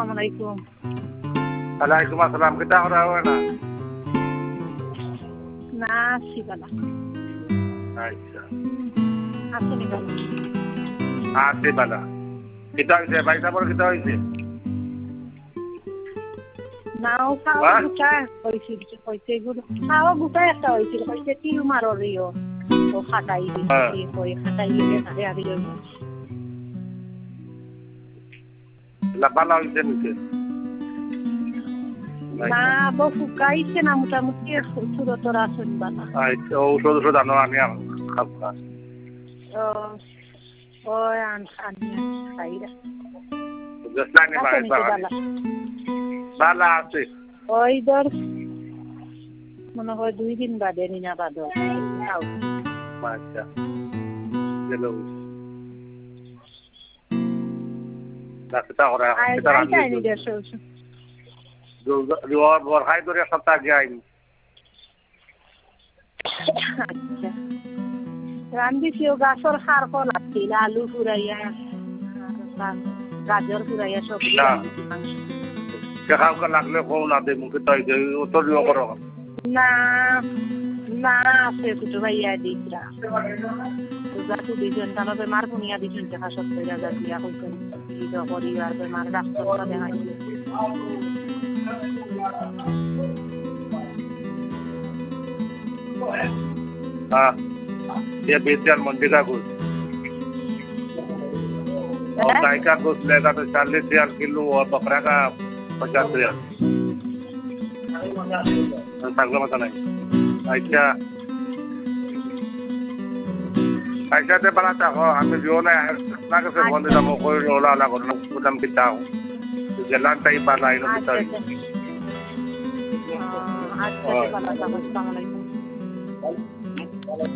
আসসালামু আলাইকুম। ওয়ালাইকুম আসসালাম। কিতা করা হয় না? না আছি বালা। আচ্ছা। আসুনি বালা। আছি বালা। কিতা হয়েছে? বাইসা পর কিতা হয়েছে? নাও খাওয়া গুটাই হয়েছিল কইতে এগুলো খাওয়া গুটাই একটা হয়েছিল কইতে টিউমারও রিও ও খাটাই দিচ্ছি কই খাটাই দিলে তাহলে আর ইয়ে বালা হয়েছে নিচে। না বউ ফুকাইছে না মোটামুটি সুরতর আসুন বালা। আচ্ছা ঔষধ আনো আমি খাবো। ও ওই আনি খাইরা বালা আছে ওই ধর মনে হয় 2 দিন বাদে নিনা বাদ আচ্ছা চলো ডাক্তার ওরা এটা রানি জোর বর খাই ধরে সপ্তাহ আগে আইনি আচ্ছা রান্দিছিও গাছর সার কল আছিল আলু ফুরাইয়া গাজর ফুরাইয়া সব খাওয়া লাগলে কও না দে মুখে তাই দে তো দিও করো না না আছে ছোট ভাইয়া দিকরা যাতে দুজন তারা বেমার বুনিয়া দিছেন টাকা 70,000 দিয়া কইছেন এই তো পরিবার বেমার ডাক্তার দেখাইছে हाँ ये 20,000 मंडी का गोश्त और गाय का गोश्त लेगा तो 40,000 किलो और बकरा का 50,000 संगमता नहीं अच्छा ऐसा से बनाता हो हमें जो ना ना कैसे बंद ना कोई रोला ना करना कुछ कितना हो जलान टाइप वाला इनो कितना अच्छा अच्छा